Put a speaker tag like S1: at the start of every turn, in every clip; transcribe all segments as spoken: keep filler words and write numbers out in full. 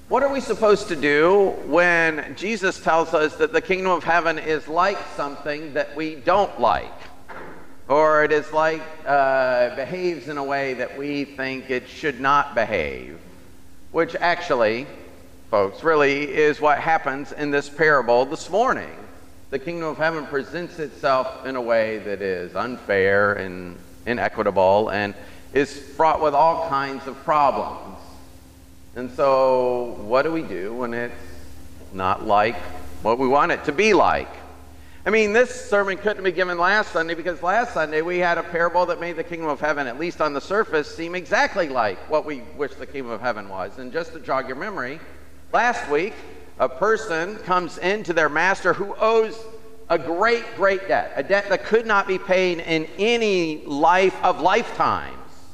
S1: What are we supposed to do when Jesus tells us that the kingdom of heaven is like something that we don't like? Or it is like, uh, behaves in a way that we think it should not behave? Which actually, folks, really is what happens in this parable this morning. The kingdom of heaven presents itself in a way that is unfair and inequitable and is fraught with all kinds of problems. And so what do we do when it's not like what we want it to be like? I mean, this sermon couldn't be given last Sunday because last Sunday we had a parable that made the kingdom of heaven, at least on the surface, seem exactly like what we wish the kingdom of heaven was. And just to jog your memory, last week a person comes into their master who owes a great, great debt, a debt that could not be paid in any life of lifetimes.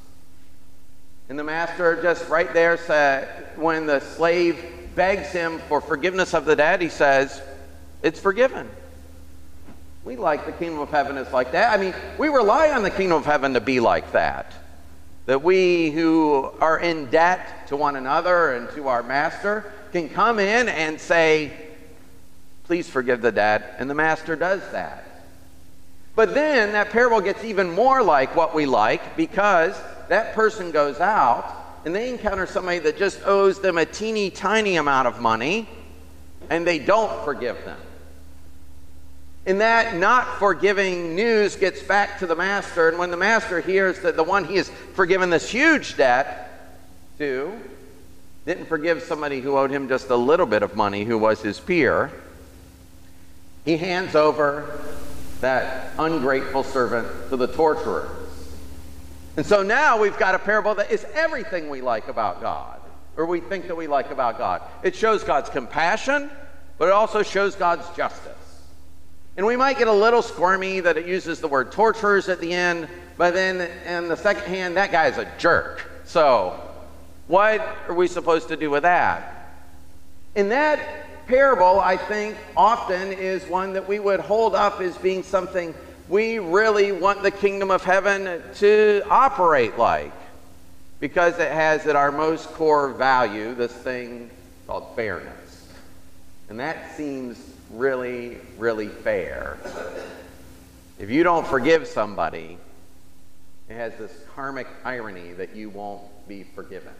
S1: And the master just right there said, when the slave begs him for forgiveness of the debt, he says, it's forgiven. We like the kingdom of heaven is like that. I mean, we rely on the kingdom of heaven to be like that. That we who are in debt to one another and to our master can come in and say, please forgive the debt, and the master does that. But then that parable gets even more like what we like, because that person goes out and they encounter somebody that just owes them a teeny tiny amount of money, and they don't forgive them. And that not forgiving news gets back to the master, and when the master hears that the one he has forgiven this huge debt to didn't forgive somebody who owed him just a little bit of money, who was his peer, he hands over that ungrateful servant to the torturers. And so now we've got a parable that is everything we like about God, or we think that we like about God. It shows God's compassion, but it also shows God's justice. And we might get a little squirmy that it uses the word torturers at the end, but then in the second hand, that guy is a jerk. So what are we supposed to do with that? In that parable, I think, often is one that we would hold up as being something we really want the kingdom of heaven to operate like, because it has at our most core value this thing called fairness. And that seems really, really fair. If you don't forgive somebody, it has this karmic irony that you won't be forgiven.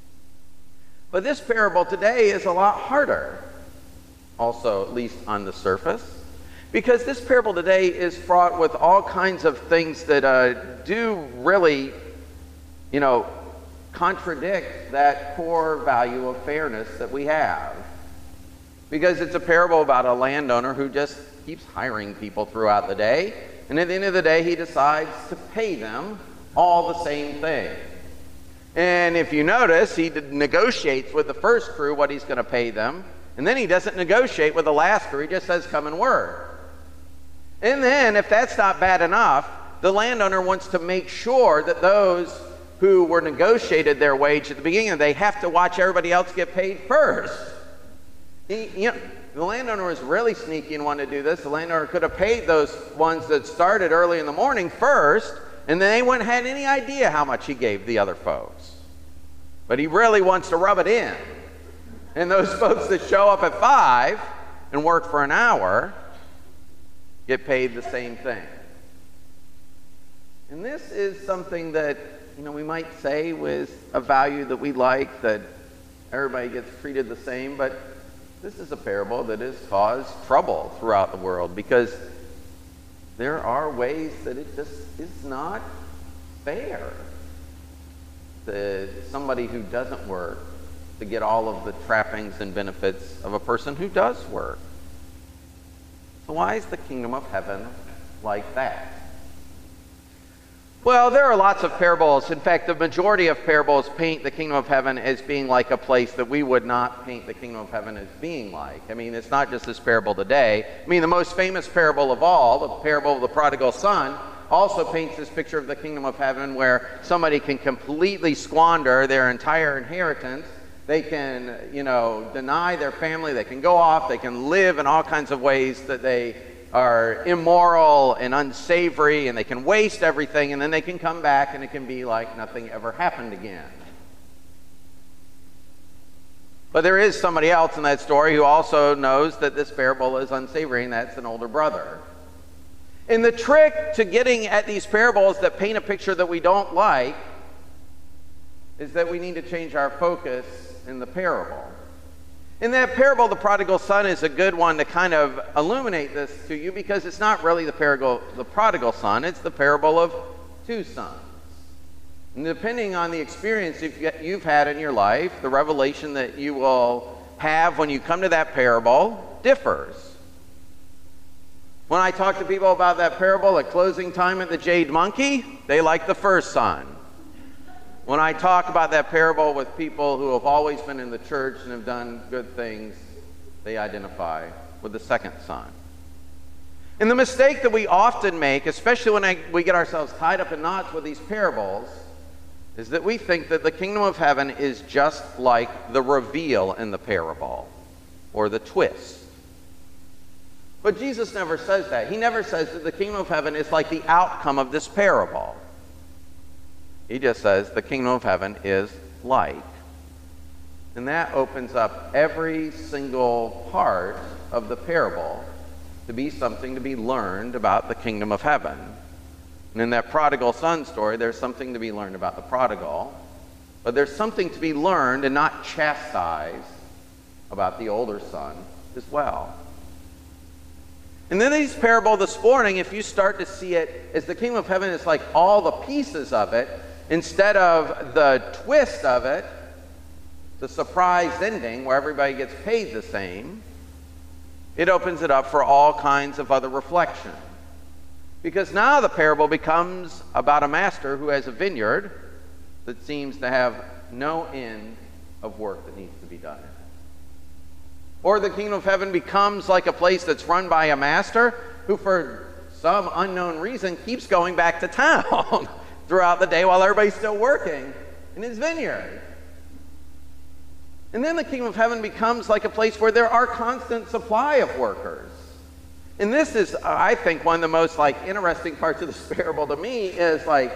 S1: But this parable today is a lot harder, also at least on the surface, because this parable today is fraught with all kinds of things that uh, do really, you know, contradict that core value of fairness that we have. Because it's a parable about a landowner who just keeps hiring people throughout the day, and at the end of the day he decides to pay them all the same thing. And if you notice, he negotiates with the first crew what he's going to pay them, and then he doesn't negotiate with the last crew. He just says, come and work. And then, if that's not bad enough, the landowner wants to make sure that those who were negotiated their wage at the beginning, they have to watch everybody else get paid first. He, you know, the landowner was really sneaky and wanted to do this. The landowner could have paid those ones that started early in the morning first, and then they wouldn't have had any idea how much he gave the other folks. But he really wants to rub it in. And those folks that show up at five and work for an hour get paid the same thing. And this is something that, you know, we might say with a value that we like, that everybody gets treated the same, but this is a parable that has caused trouble throughout the world, because there are ways that it just is not fair to somebody who doesn't work to get all of the trappings and benefits of a person who does work. So why is the kingdom of heaven like that? Well, there are lots of parables. In fact, the majority of parables paint the kingdom of heaven as being like a place that we would not paint the kingdom of heaven as being like. I mean, it's not just this parable today. I mean, the most famous parable of all, the parable of the prodigal son, also paints this picture of the kingdom of heaven where somebody can completely squander their entire inheritance. They can, you know, deny their family. They can go off. They can live in all kinds of ways that they are immoral and unsavory, and they can waste everything, and then they can come back and it can be like nothing ever happened again. But there is somebody else in that story who also knows that this parable is unsavory, and that's an older brother. And the trick to getting at these parables that paint a picture that we don't like is that we need to change our focus in the parable. In that parable, the prodigal son is a good one to kind of illuminate this to you, because it's not really the parable, the prodigal son, it's the parable of two sons. And depending on the experience you've had in your life, the revelation that you will have when you come to that parable differs. When I talk to people about that parable at closing time at the Jade Monkey, they like the first son. When I talk about that parable with people who have always been in the church and have done good things, they identify with the second son. And the mistake that we often make, especially when I, we get ourselves tied up in knots with these parables, is that we think that the kingdom of heaven is just like the reveal in the parable, or the twist. But Jesus never says that. He never says that the kingdom of heaven is like the outcome of this parable. He just says the kingdom of heaven is like. And that opens up every single part of the parable to be something to be learned about the kingdom of heaven. And in that prodigal son story, there's something to be learned about the prodigal, but there's something to be learned and not chastised about the older son as well. And then this parable this morning, if you start to see it as the kingdom of heaven is like all the pieces of it, instead of the twist of it, the surprise ending where everybody gets paid the same, it opens it up for all kinds of other reflection. Because now the parable becomes about a master who has a vineyard that seems to have no end of work that needs to be done in it. Or the kingdom of heaven becomes like a place that's run by a master who, for some unknown reason, keeps going back to town throughout the day while everybody's still working in his vineyard. And then the kingdom of heaven becomes like a place where there are constant supply of workers. And this is, I think, one of the most like interesting parts of this parable to me is like,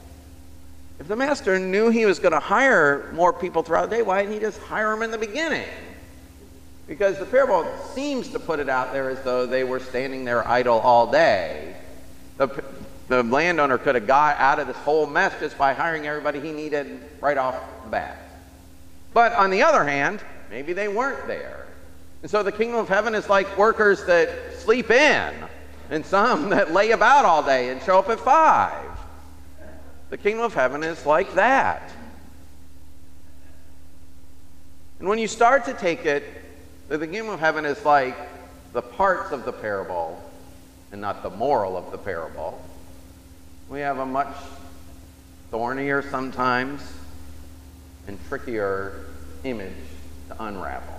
S1: if the master knew he was going to hire more people throughout the day, why didn't he just hire them in the beginning? Because the parable seems to put it out there as though they were standing there idle all day. The, the landowner could have got out of this whole mess just by hiring everybody he needed right off the bat. But on the other hand, maybe they weren't there. And so the kingdom of heaven is like workers that sleep in, and some that lay about all day and show up at five. The kingdom of heaven is like that. And when you start to take it, that the kingdom of heaven is like the parts of the parable and not the moral of the parable, we have a much thornier sometimes and trickier image to unravel.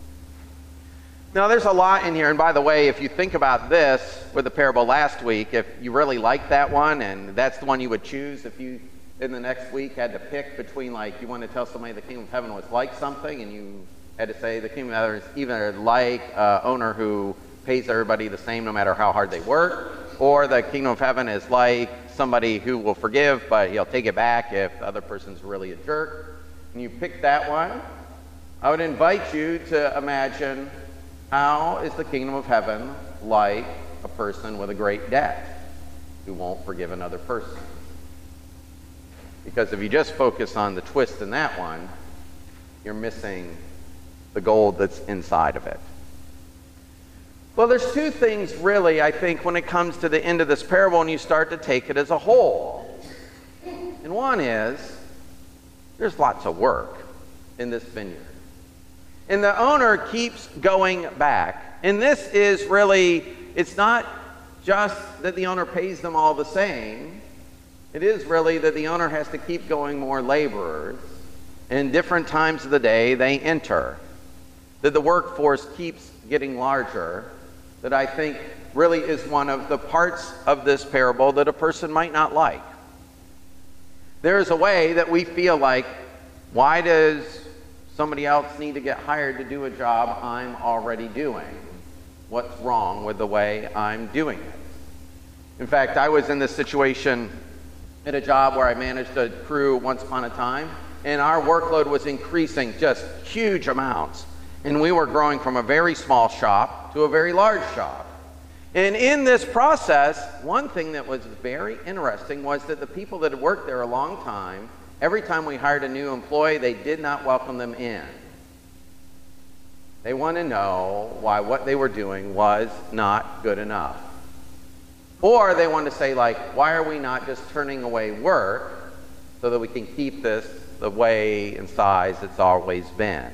S1: Now, there's a lot in here, and by the way, if you think about this with the parable last week, if you really like that one, and that's the one you would choose if you, in the next week, had to pick between, like, you want to tell somebody the kingdom of heaven was like something, and you had to say the kingdom of heaven is either like an owner who pays everybody the same no matter how hard they work, or the kingdom of heaven is like somebody who will forgive, but he'll take it back if the other person's really a jerk, and you pick that one, I would invite you to imagine, how is the kingdom of heaven like a person with a great debt who won't forgive another person? Because if you just focus on the twist in that one, you're missing the gold that's inside of it. Well, there's two things really, I think, when it comes to the end of this parable and you start to take it as a whole. And one is, there's lots of work in this vineyard. And the owner keeps going back. And this is really, it's not just that the owner pays them all the same. It is really that the owner has to keep going more laborers. And different times of the day they enter. That the workforce keeps getting larger. That I think really is one of the parts of this parable that a person might not like. There is a way that we feel like, why does somebody else need to get hired to do a job I'm already doing? What's wrong with the way I'm doing it? In fact, I was in this situation at a job where I managed a crew once upon a time, and our workload was increasing just huge amounts. And we were growing from a very small shop to a very large shop. And in this process, one thing that was very interesting was that the people that had worked there a long time, every time we hired a new employee, they did not welcome them in. They want to know why what they were doing was not good enough. Or they want to say, like, why are we not just turning away work so that we can keep this the way and size it's always been?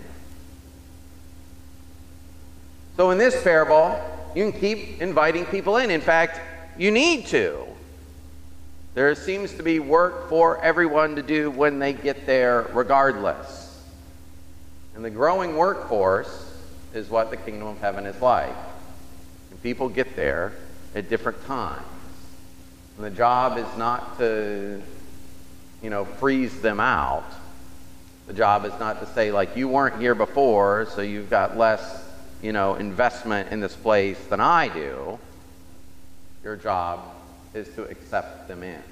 S1: So in this parable, you can keep inviting people in. In fact, you need to. There seems to be work for everyone to do when they get there regardless. And the growing workforce is what the kingdom of heaven is like. And people get there at different times. And the job is not to, you know, freeze them out. The job is not to say, like, you weren't here before, so you've got less, you know, investment in this place than I do. Your job is to accept them in.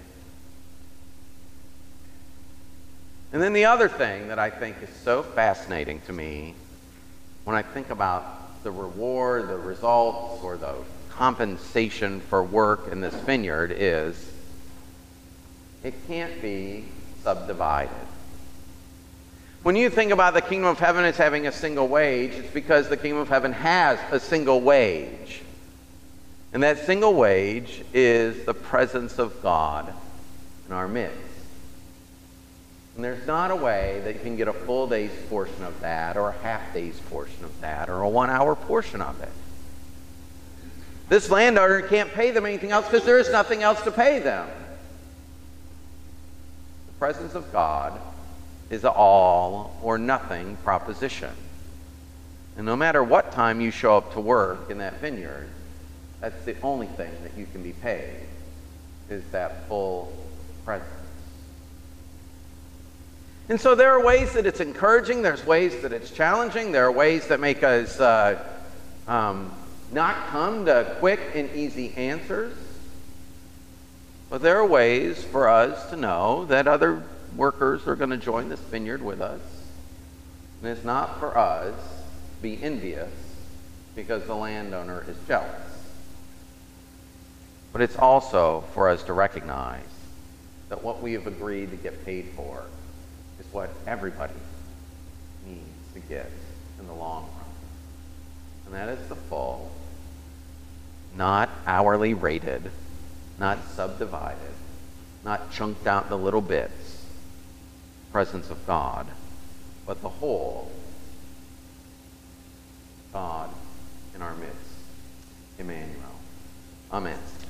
S1: And then the other thing that I think is so fascinating to me when I think about the reward, the results, or the compensation for work in this vineyard is it can't be subdivided. When you think about the kingdom of heaven as having a single wage, it's because the kingdom of heaven has a single wage. And that single wage is the presence of God in our midst. And there's not a way that you can get a full day's portion of that, or a half day's portion of that, or a one hour portion of it. This landowner can't pay them anything else because there is nothing else to pay them. The presence of God is an all or nothing proposition. And no matter what time you show up to work in that vineyard, that's the only thing that you can be paid, is that full presence. And so there are ways that it's encouraging, there's ways that it's challenging, there are ways that make us uh, um, not come to quick and easy answers. But there are ways for us to know that other workers are going to join this vineyard with us. And it's not for us to be envious because the landowner is jealous. But it's also for us to recognize that what we have agreed to get paid for is what everybody needs to get in the long run. And that is the full, not hourly rated, not subdivided, not chunked out into little bits, presence of God, but the whole God in our midst. Emmanuel. Amen.